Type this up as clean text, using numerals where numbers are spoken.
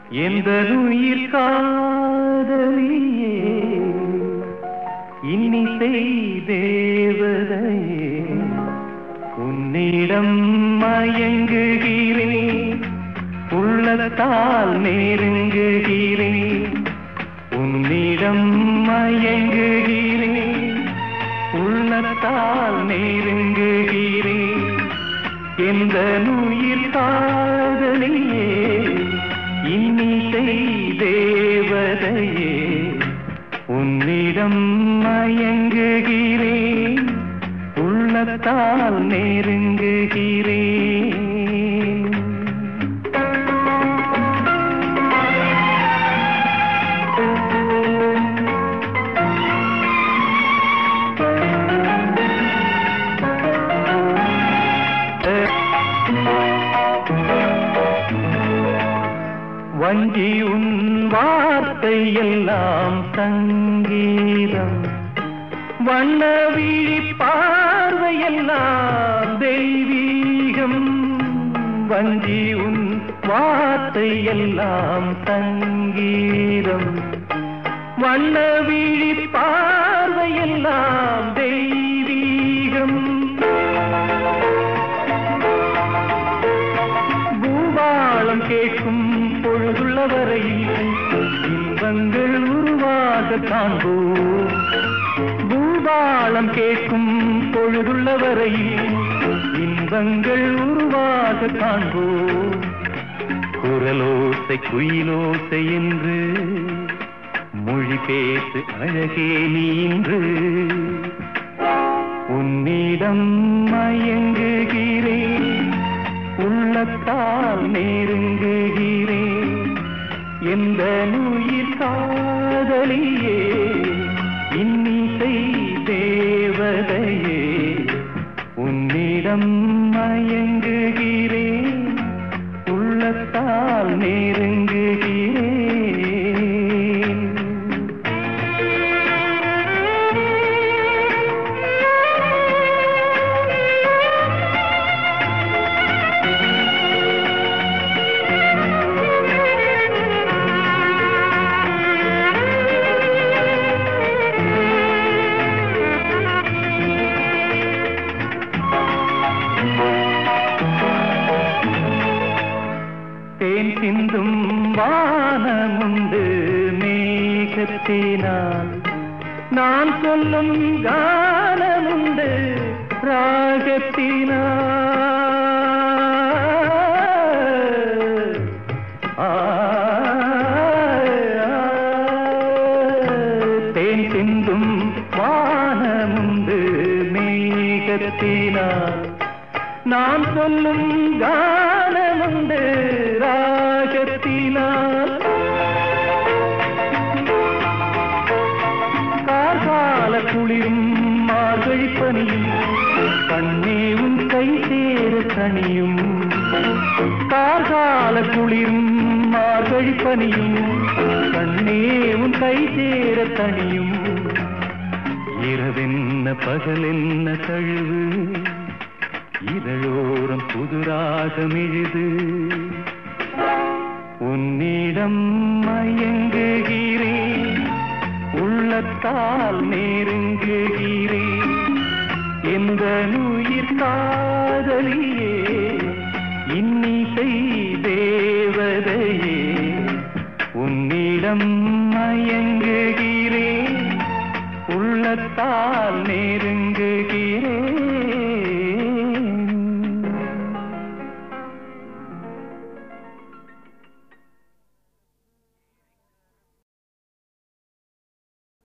எந்த உயிர் காதலியே இன்னிசை தேவதையே உன்னிடம் மயங்குகிறேன் உள்ளத்தால் நெருங்குகிறேன் உன்னிடம் மயங்குகிறேன் உள்ளத்தால் நெருங்குகிறேன் எந்த உயிர் காதலியே இன்னிசை தேவதையே உன்னிடம் மயங்குகிறேன் உள்ளத்தால் நெருங்குகிறேன். வஞ்சி உன் வார்த்தை எல்லாம் சங்கீதம் வண்ண விழி பார்வையெல்லாம் தெய்வீகம் வஞ்சி உன் வார்த்தை எல்லாம் சங்கீதம் வண்ண விழி பார்வையெல்லாம் தெய்வீகம் பூபாலம் கேட்கும் பொழுதுள்ள வரையில் இன்பங்கள் உருவாக காண்போம் பூபாலம் கேட்கும் பொழுதுள்ள வரையில் இன்பங்கள் உருவாக காண்போம் குரலோசை குயிலோசை என்று மொழி பேசு அழகே நீ இன்று உன்னிடம் மயங்குகிறேன் உள்ளத்தால் நெருங்குகிறேன் எந்த உயிர் காதலியே இன்னிசை தேவதையே உன்னிடம் மயங்குகிறேன் உள்ளத்தால் நெருங்குகிறேன். தேன் சிந்தும் வானமுண்டு மேகத்தினால் நான் சொல்லும் கானமுண்டு ராகத்தினால் தேன் சிந்தும் வானமுண்டு மேகத்தினால் நான் சொல்லும் கானமுண்டு ராகத்தினால் கார்கால குளிரும் மார்கழி பனியும் கண்ணே உன் கை சேர தனியும் கார்கால குளிரும் மார்கழி பனியும் கண்ணே உன் கை சேர தனியும் இரவென்ன பகலென்ன தழுவு இதழோரம் புதுராகம் எழுது உன்னிடம் மயங்குகிறேன் உள்ளத்தால் நெருங்குகிறேன் எந்த உயிர் காதலியே இன்னிசை தேவதையே உன்னிடம் மயங்குகிறேன் உள்ளத்தால் நெருங்குகிறேன்.